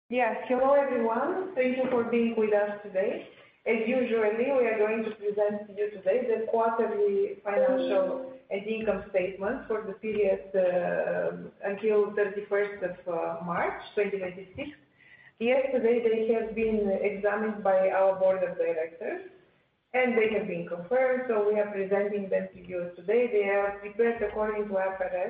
Yes, hello everyone. Thank you for being with us today. As usually, we are going to present to you today the quarterly financial and income statements for the period until 31st of March 2026. Yesterday, they have been examined by our board of directors and they have been confirmed, so we are presenting them to you today. They are prepared according to IFRS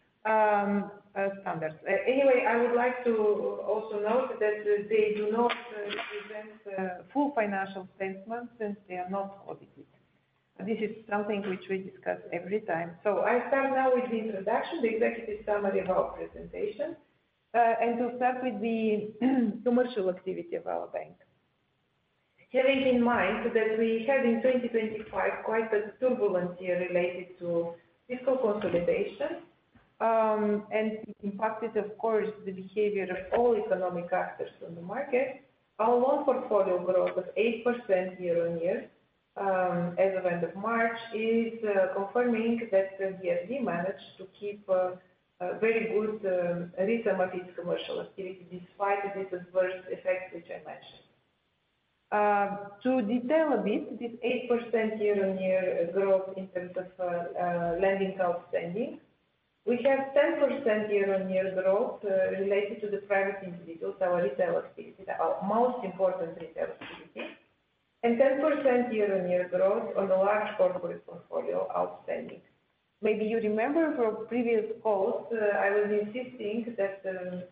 standards. Anyway, I would like to also note that they do not represent full financial statements since they are not audited. This is something which we discuss every time. So I start now with the introduction, the executive summary of our presentation, and to start with the commercial activity of our bank. Having in mind that we had in 2025 quite a turbulent year related to fiscal consolidation, and it impacted, of course, the behavior of all economic actors on the market. Our loan portfolio growth of 8% year-on-year as of end of March is confirming that the BRD managed to keep a very good rhythm of its commercial activity despite these adverse effects which I mentioned. To detail a bit, this 8% year-on-year growth in terms of lending outstanding, we have 10% year-on-year growth related to the private individuals, our retail activity, our most important retail activity, and 10% year-on-year growth on the large corporate portfolio outstanding. Maybe you remember from previous calls, I was insisting that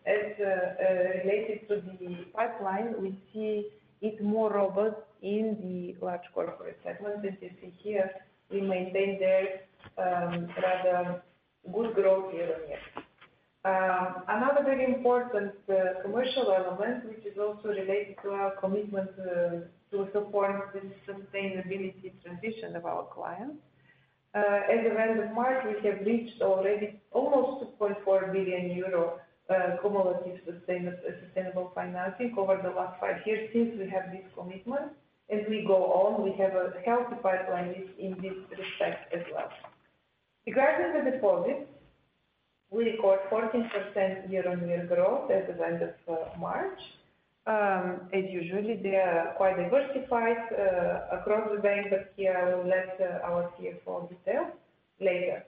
as related to the pipeline, we see it more robust in the large corporate segment. As you see here, we maintain there rather good growth year-on-year. Another very important commercial element, which is also related to our commitment to support the sustainability transition of our clients. As of end of March, we have reached already almost 2.4 billion euro cumulative sustainable financing over the last 5 years since we have this commitment. As we go on, we have a healthy pipeline in this respect as well. Regarding the deposits, we record 14% year-on-year growth as of end of March. As usually, they are quite diversified across the bank, but here I will let our CFO detail later.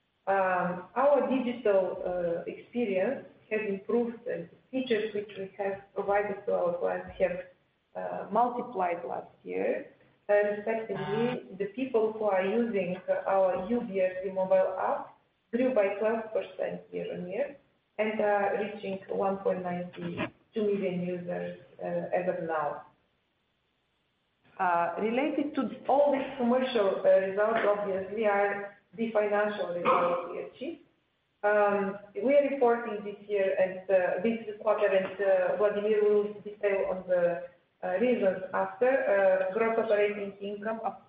Our digital experience has improved, and features which we have provided to our clients have multiplied last year. Respectively, the people who are using our UBRD mobile app grew by 12% year-on-year and are reaching 1.92 million users as of now. Related to all these commercial results, obviously, are the financial results we achieved. We are reporting this year and this quarter, and Vladimir will detail on the reasons after gross operating income of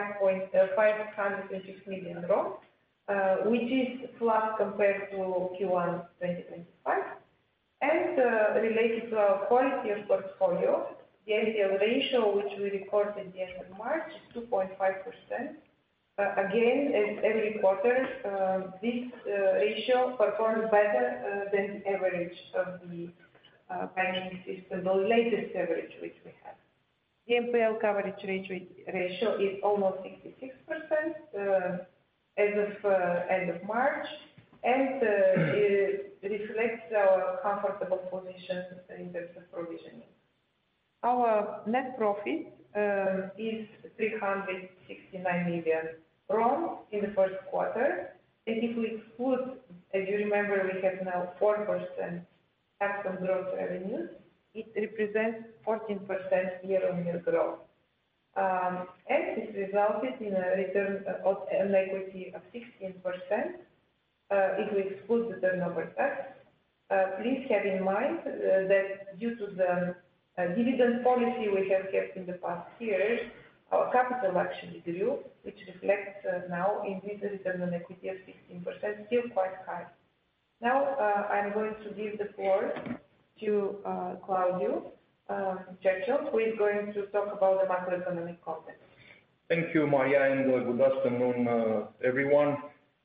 526 million RON, which is flat compared to Q1 2025. And related to our quality of portfolio, the NPL ratio, which we recorded at the end of March, is 2.5%. Again, as every quarter, this ratio performs better than the average of the banking system, the latest average which we have. The NPL coverage ratio is almost 66% as of end of March, and it reflects our comfortable position in terms of provisioning. Our net profit is 369 million RON in the first quarter, and if we exclude, as you remember, we have now 4% tax on gross revenues, it represents 14% year-on-year growth. And this resulted in a return on equity of 16%. If we exclude the turnover tax, please have in mind that due to the dividend policy we have kept in the past years, our capital actually grew, which reflects now in this return on equity of 16%, still quite high. Now I'm going to give the floor to Claudiu Cercel, who is going to talk about the macroeconomic context. Thank you, Maria, and good afternoon, everyone.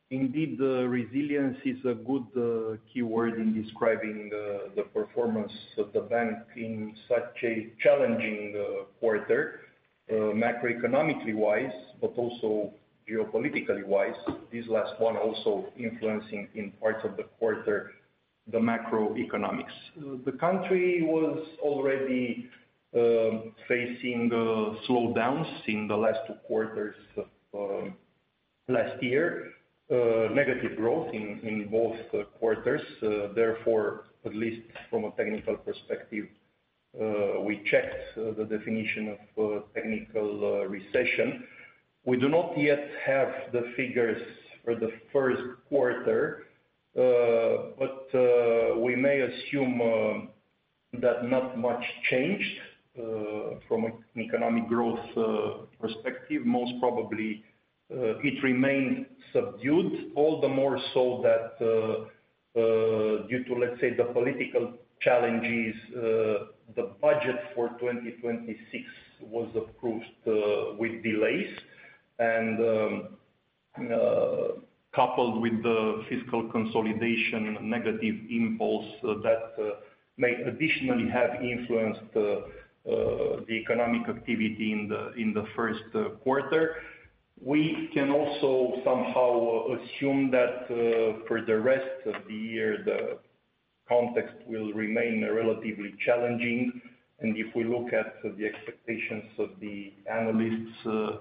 Indeed, resilience is a good keyword in describing the performance of the bank in such a challenging quarter, macroeconomically wise, but also geopolitically wise. This last one also influencing in parts of the quarter the macroeconomics. The country was already facing slowdowns in the last two quarters of last year. Negative growth in both quarters. Therefore, at least from a technical perspective, we checked the definition of technical recession. We do not yet have the figures for the first quarter, but we may assume that not much changed from an economic growth perspective. Most probably it remained subdued, all the more so that due to, let's say, the political challenges, the budget for 2026 was approved with delays, and coupled with the fiscal consolidation negative impulse that may additionally have influenced the economic activity in the first quarter. We can also somehow assume that for the rest of the year, the context will remain relatively challenging. And if we look at the expectations of the analysts,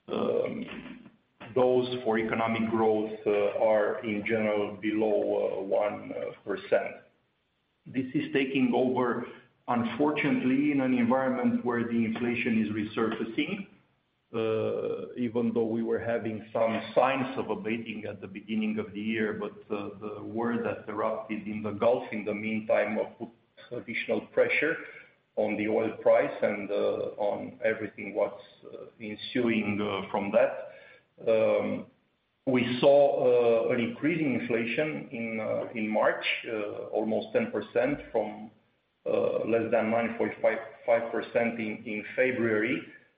those for economic growth are in general below 1%. This is taking over, unfortunately, in an environment where the inflation is resurfacing. Even though we were having some signs of abating at the beginning of the year, but the war that erupted in the Gulf in the meantime put additional pressure on the oil price and on everything what's ensuing from that. We saw an increasing inflation in March, almost 10% from less than 9.5% in February.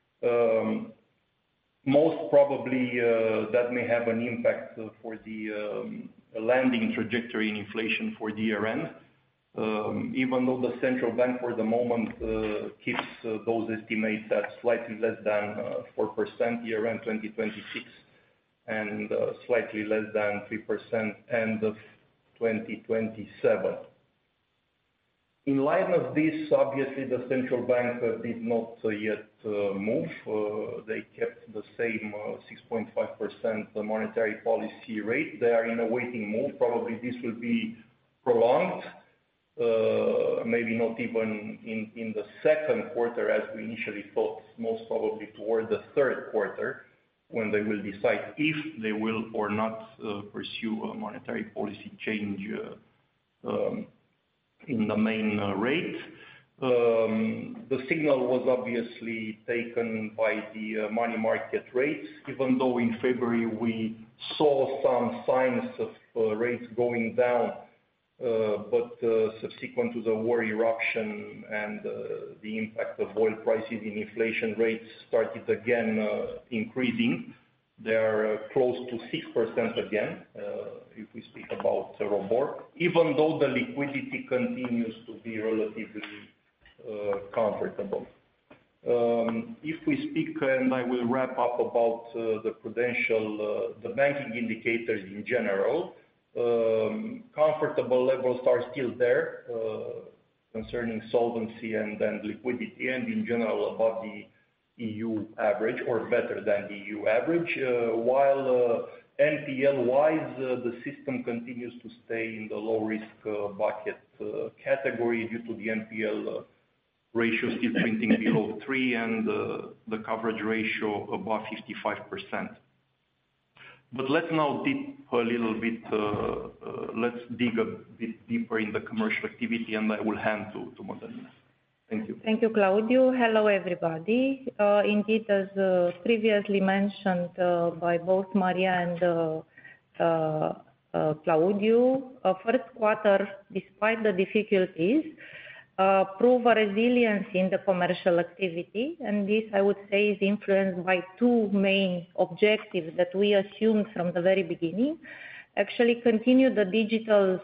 Most probably that may have an impact for the landing trajectory in inflation for the year end. Even though the central bank for the moment keeps those estimates at slightly less than 4% year end 2026 and slightly less than 3% end of 2027. In light of this, obviously the central bank did not yet move. They kept the same 6.5% monetary policy rate. They are in a waiting move. Probably this will be prolonged, maybe not even in the second quarter as we initially thought, most probably toward the third quarter, when they will decide if they will or not pursue a monetary policy change in the main rate. The signal was obviously taken by the money market rates, even though in February we saw some signs of rates going down, but subsequent to the war eruption and the impact of oil prices in inflation rates started again increasing. They are close to 6% again, if we speak about ROBOR, even though the liquidity continues to be relatively comfortable. If we speak, and I will wrap up about the prudential, the banking indicators in general, comfortable levels are still there concerning solvency and liquidity, and in general above the EU average or better than the EU average, while NPL-wise, the system continues to stay in the low-risk bucket category due to the NPL ratio still printing below 3 and the coverage ratio above 55%. But let's now dip a little bit, let's dig a bit deeper in the commercial activity, and I will hand to Madalina. Thank you. Thank you, Claudiu. Hello, everybody. Indeed, as previously mentioned by both Maria and Claudiu, first quarter, despite the difficulties, prove a resilience in the commercial activity, and this, I would say, is influenced by two main objectives that we assumed from the very beginning. Actually continue the digital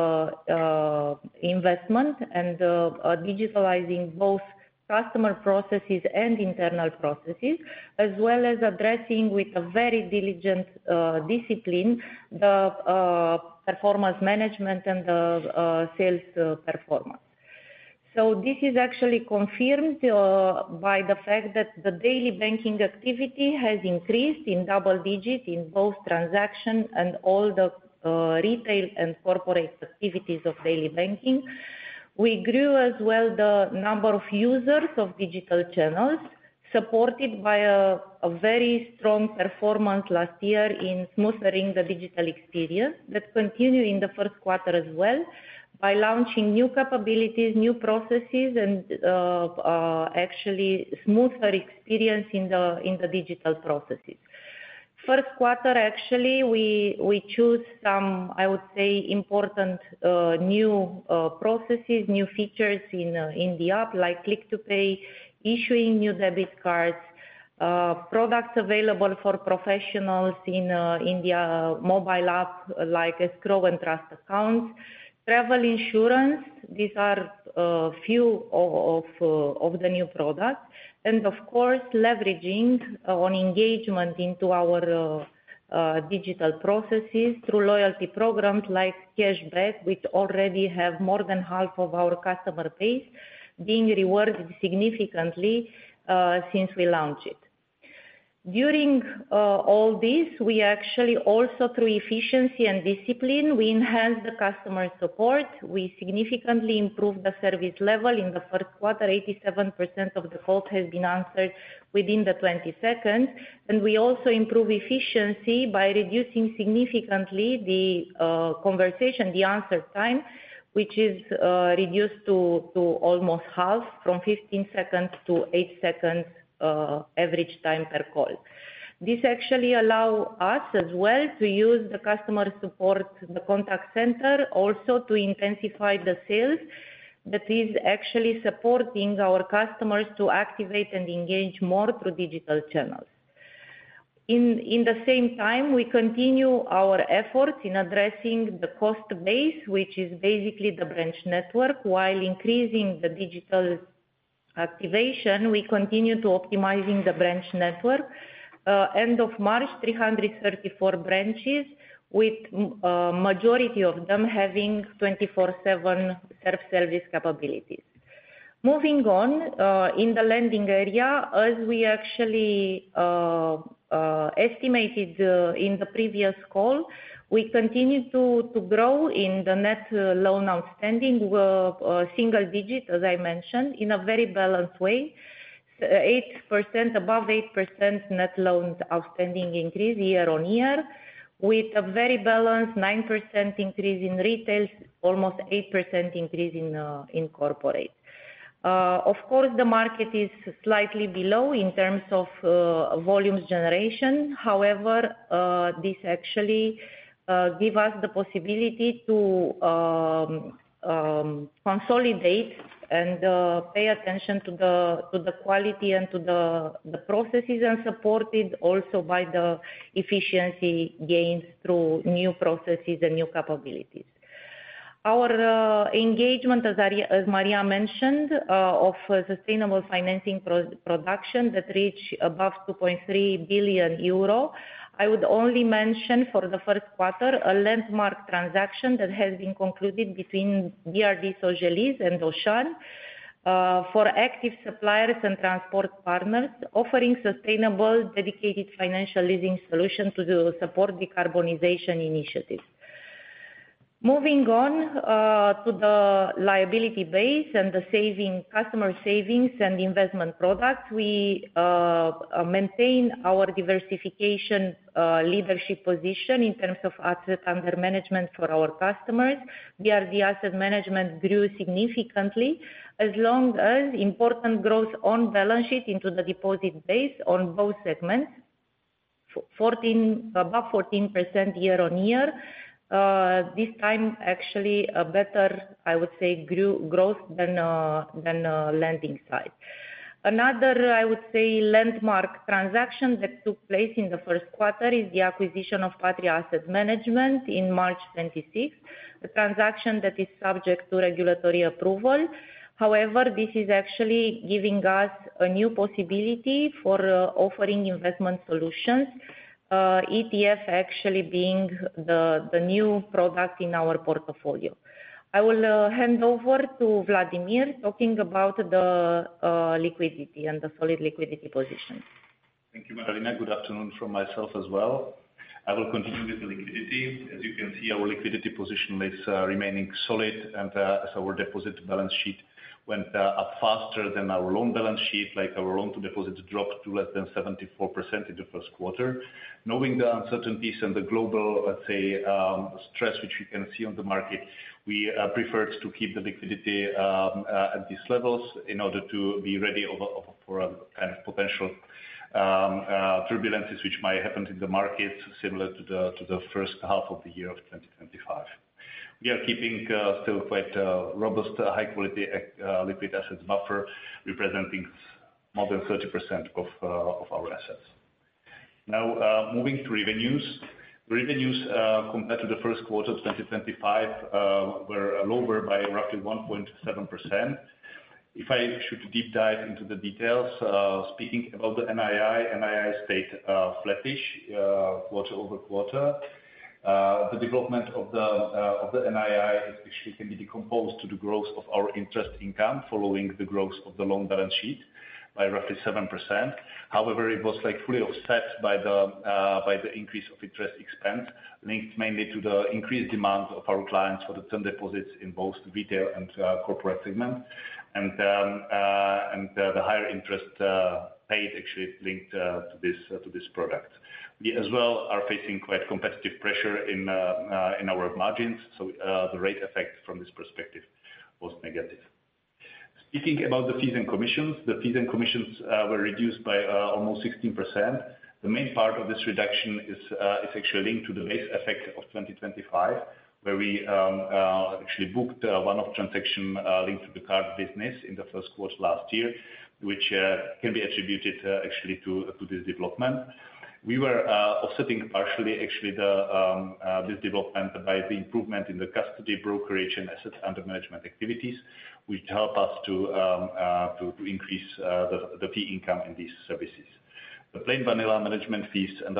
investment and digitalizing both customer processes and internal processes, as well as addressing with a very diligent discipline the performance management and the sales performance. So this is actually confirmed by the fact that the daily banking activity has increased in double digit in both transaction and all the retail and corporate activities of daily banking. We grew as well the number of users of digital channels, supported by a very strong performance last year in smoothing the digital experience that continued in the first quarter as well, by launching new capabilities, new processes, and actually smoother experience in the digital processes. First quarter, actually, we choose some, I would say, important new processes, new features in the app, like Click to Pay, issuing new debit cards, products available for professionals in the mobile app, like escrow and trust accounts, travel insurance. These are few of the new products, and of course leveraging on engagement into our digital processes through loyalty programs like cashback, which already have more than half of our customer base being rewarded significantly since we launched it. During all this, we actually also, through efficiency and discipline, we enhanced the customer support. We significantly improved the service level. In the first quarter, 87% of the calls has been answered within the 20 seconds. And we also improve efficiency by reducing significantly the conversation, the answer time, which is reduced to almost half, from 15 seconds to 8 seconds average time per call. This actually allows us as well to use the customer support, the contact center, also to intensify the sales that is actually supporting our customers to activate and engage more through digital channels. In the same time, we continue our efforts in addressing the cost base, which is basically the branch network, while increasing the digital activation. We continue to optimizing the branch network. End of March, 334 branches, with majority of them having 24/7 self-service capabilities. Moving on, in the lending area, as we actually estimated in the previous call, we continue to grow in the net loan outstanding, single digit, as I mentioned, in a very balanced way. 8%, above 8% net loans outstanding increase year on year, with a very balanced 9% increase in retail, almost 8% increase in corporate. Of course, the market is slightly below in terms of volumes generation. However, this actually give us the possibility to consolidate and pay attention to the quality and to the processes, and supported also by the efficiency gains through new processes and new capabilities. Our engagement, as Maria mentioned, of sustainable financing production that reached above 2.3 billion euro. I would only mention for the first quarter a landmark transaction that has been concluded between BRD Sogelis and Auchan for active suppliers and transport partners, offering sustainable dedicated financial leasing solution to support decarbonization initiatives. Moving on to the liability base and the customer savings and investment products, we maintain our diversification leadership position in terms of assets under management for our customers. BRD Asset Management grew significantly, as long as important growth on balance sheet into the deposit base on both segments, above 14% year on year, This time, actually, a better, I would say, growth than lending side. Another, I would say, landmark transaction that took place in the first quarter is the acquisition of Patria Asset Management in March 26, a transaction that is subject to regulatory approval. However, this is actually giving us a new possibility for offering investment solutions, ETF actually being the new product in our portfolio. I will hand over to Vladimir talking about the liquidity and the solid liquidity position. Thank you, Madalina. Good afternoon from myself as well. I will continue with the liquidity. As you can see, our liquidity position is remaining solid, and as our deposit balance sheet went up faster than our loan balance sheet, like our loan to deposit dropped to less than 74% in the first quarter. Knowing the uncertainties and the global, let's say, stress which we can see on the market, we preferred to keep the liquidity at these levels in order to be ready for a kind of potential turbulences which might happen in the market, similar to the first half of the year of 2025. We are keeping still quite robust, high-quality liquid assets buffer, representing more than 30% of our assets. Now, moving to revenues. Revenues compared to the first quarter of 2025 were lower by roughly 1.7%. If I should deep dive into the details, speaking about the NII stayed flattish quarter-over-quarter. The development of the NII actually can be decomposed to the growth of our interest income following the growth of the loan balance sheet by roughly 7%. However, it was like fully offset by the increase of interest expense, linked mainly to the increased demand of our clients for the term deposits in both retail and corporate segment, and the higher interest paid actually linked to this product. We as well are facing quite competitive pressure in our margins, so the rate effect from this perspective was negative. Speaking about the fees and commissions, the fees and commissions were reduced by almost 16%. The main part of this reduction is actually linked to the base effect of 2025, where we actually booked one-off transaction linked to the card business in the first quarter last year, which can be attributed actually to this development. We were offsetting partially actually this development by the improvement in the custody, brokerage, and asset under management activities, which help us to increase the fee income in these services. The plain vanilla management fees and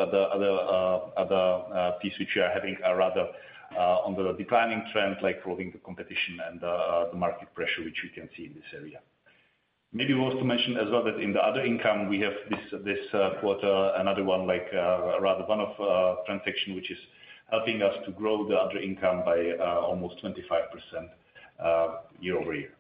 other fees which we are having are rather on the declining trend, like following the competition and the market pressure which we can see in this area. Maybe worth to mention as well that in the other income we have this quarter another one, like rather one-off transaction which is helping us to grow the other income by almost 25% year-over-year.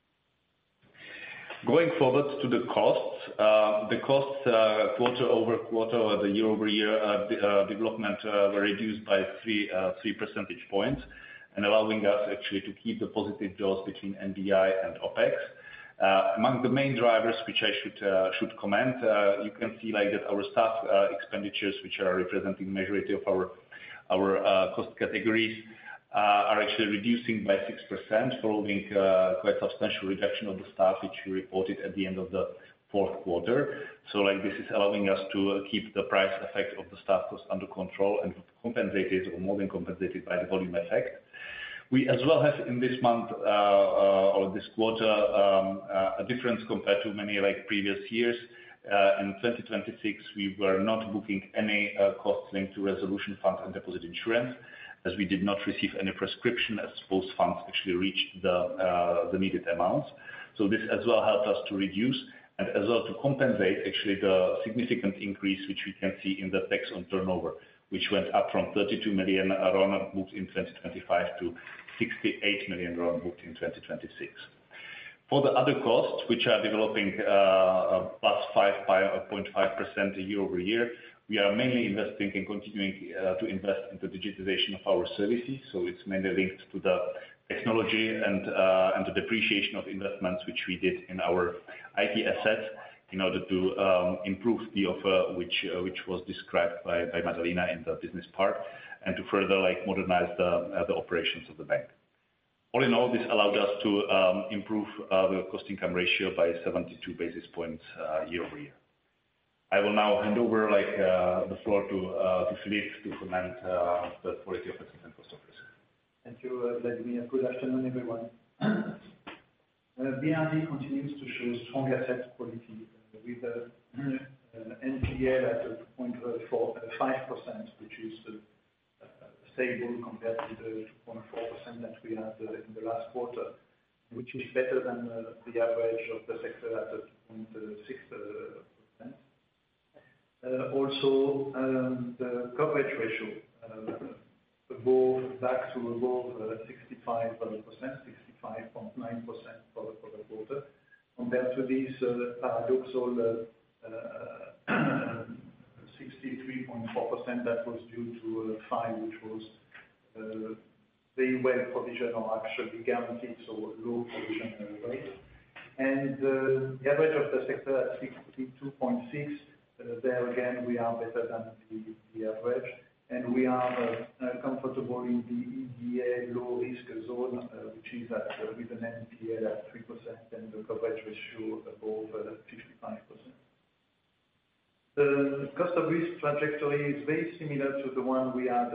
Going forward to the costs, quarter-over-quarter or the year-over-year development were reduced by 3 percentage points, and allowing us actually to keep the positive jaws between NBI and OpEx. Among the main drivers which I should comment, you can see like that our staff expenditures, which are representing majority of our cost categories, are actually reducing by 6%, following quite substantial reduction of the staff which we reported at the end of the fourth quarter. So like this is allowing us to keep the price effect of the staff cost under control and compensated or more than compensated by the volume effect. We as well have in this month or this quarter a difference compared to many like previous years. In 2026, we were not booking any costs linked to resolution fund and deposit insurance, as we did not receive any prescription as both funds actually reached the needed amounts. So this as well helped us to reduce and as well to compensate actually the significant increase which we can see in the tax on turnover, which went up from 32 million RON booked in 2025 to 68 million RON booked in 2026. For the other costs, which are developing plus 5.5% year-over-year, we are mainly investing and continuing to invest into digitization of our services. So it's mainly linked to the technology and the depreciation of investments which we did in our IT assets in order to improve the offer which was described by Madalina in the business part. and to further modernize the operations of the bank. All in all, this allowed us to improve the cost-income ratio by 72 basis points year-over-year. I will now hand over the floor to Philippe to comment the quality of assets and cost of risk. Thank you, Vladimir. Good afternoon, everyone. BRD continues to show strong asset quality with NPL at 2.5%, which is stable compared to the 2.4% that we had in the last quarter, which is better than the average of the sector at 2.6%. Also, the coverage ratio back to above 65%, 65.9% for the quarter, compared to this paradoxal 63.4% that was due to FI, which was very well provisioned or actually guaranteed, so low provision rate. And the average of the sector at 62.6%, there again we are better than the average, and we are comfortable in the EBA low risk zone, which is with an NPL at 3% and the coverage ratio above 55%. The cost of risk trajectory is very similar to the one we had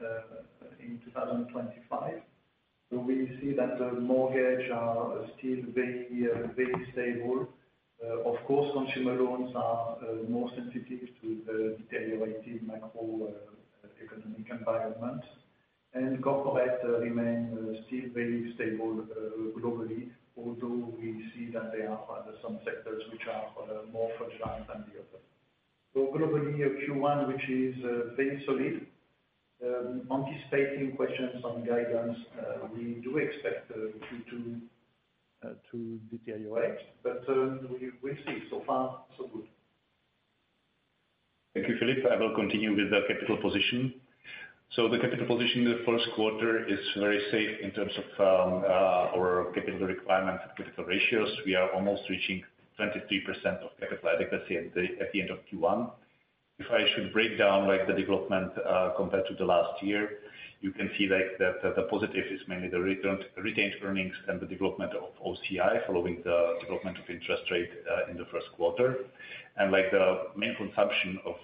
in 2025. So we see that the mortgage are still very stable. Of course, consumer loans are more sensitive to the deteriorating macroeconomic environment, and corporate remain still very stable globally, although we see that there are some sectors which are more fragile than the others. So globally, Q1, which is very solid. Anticipating questions on guidance, we do expect Q2 to deteriorate, but we'll see. So far, so good. Thank you, Philippe. I will continue with the capital position. So the capital position in the first quarter is very safe in terms of our capital requirements and capital ratios. We are almost reaching 23% of capital adequacy at the end of Q1. If I should break down the development compared to the last year, you can see that the positive is mainly the retained earnings and the development of OCI following the development of interest rate in the first quarter. And the main consumption of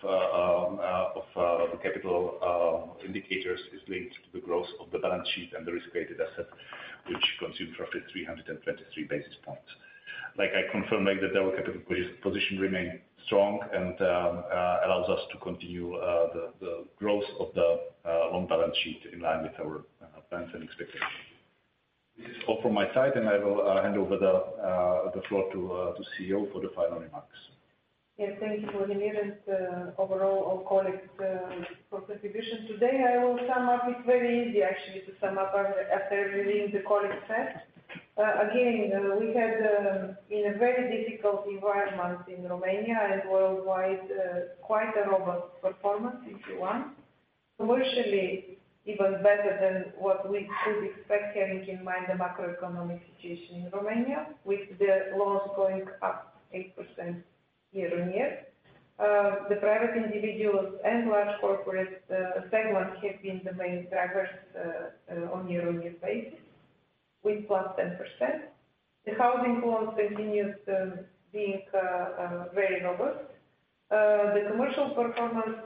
the capital indicators is linked to the growth of the balance sheet and the risk-weighted asset, which consumed roughly 323 basis points. I confirm that our capital position remains strong and allows us to continue the growth of the loan balance sheet in line with our plans and expectations. This is all from my side, and I will hand over the floor to CEO for the final remarks. Yes, thank you, Vladimir, and overall all colleagues for contribution today. I will sum up. It's very easy actually to sum up after reading the colleagues said. Again, we had in a very difficult environment in Romania and worldwide quite a robust performance in Q1. Commercially, even better than what we could expect, having in mind the macroeconomic situation in Romania, with the loans going up 8% year-on-year. The private individuals and large corporate segments have been the main drivers on year-on-year basis, with plus 10%. The housing loans continued being very robust. The commercial performance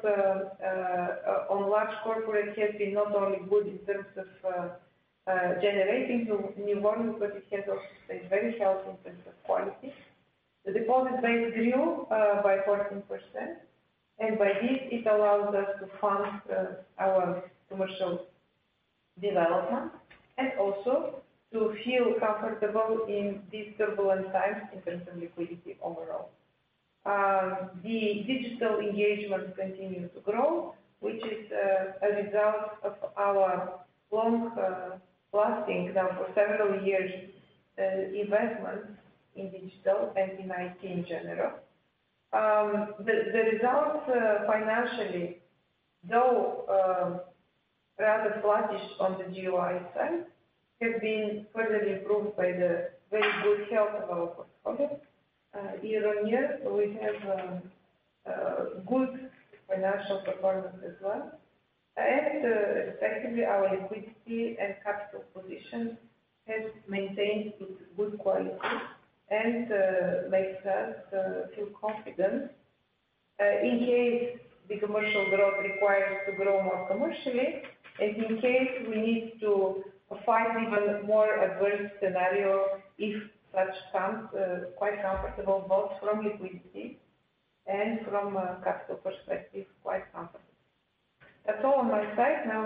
on large corporate has been not only good in terms of generating new volumes, but it has also stayed very healthy in terms of quality. The deposit base grew by 14%, and by this it allows us to fund our commercial development and also to feel comfortable in these turbulent times in terms of liquidity overall. The digital engagement continues to grow, which is a result of our long-lasting, now for several years, investments in digital and in IT in general. The results financially, though rather flattish on the GOI side, have been further improved by the very good health of our portfolio. Year-on-year, we have good financial performance as well. And effectively, our liquidity and capital position has maintained its good quality and makes us feel confident in case the commercial growth requires to grow more commercially, and in case we need to fight even more adverse scenario if such comes, quite comfortable both from liquidity and from a capital perspective, quite comfortable. That's all on my side. Now